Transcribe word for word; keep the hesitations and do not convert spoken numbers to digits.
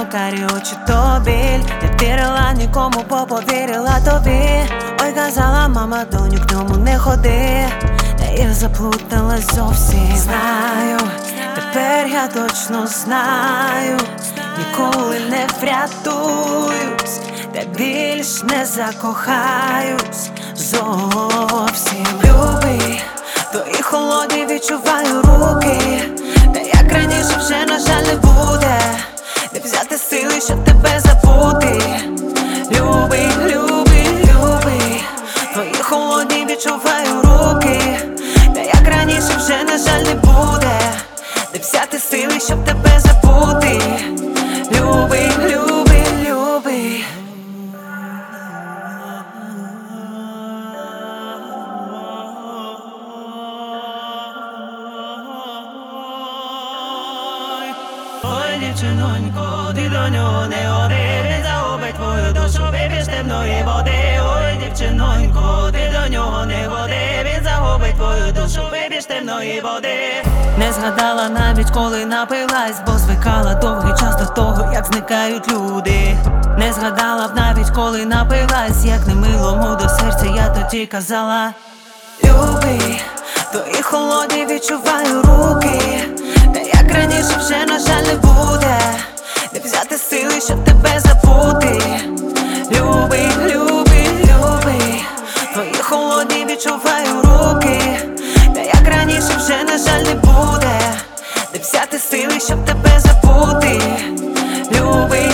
карі очі то біль. Не вірила нікому, бо повірила тобі. Ой, казала мама, доню, к ньому не ходи. Та я заплуталась зовсім. Знаю, тепер я точно знаю, ніколи не врятуюсь, та більш не закохаюсь зовсім. Любий, твої холодні відчуваю руки. Та як раніше вже, на жаль, не буде. Не взяти сили, щоб тебе забути. Любий, любий, любий, твої холодні відчуваю руки. Та як раніше вже, на жаль, не буде. Не взяти сили, щоб тебе забути. Любий, любий, любий. Ой, дівчинонько, ти до нього не ходи. Він загубить твою душу, вип'єш темної води. Ой, дівчинонько, ти до нього не ходи. Він загубить твою душу, вип'єш темної води. Не згадала навіть, коли напилась, бо звикала довгий час до того, як зникають люди. Не згадала б навіть, коли напилась, як немилому до серця я тоді казала. Любий, твої холодні відчуваю руки. Та як раніше вже, на жаль, не буде. Не взяти сили, щоб тебе забути. Любий, любий, любий, твої холодні відчуваю руки. Та як раніше вже, на жаль, не буде. Не взяти сили, щоб тебе забути. Любий,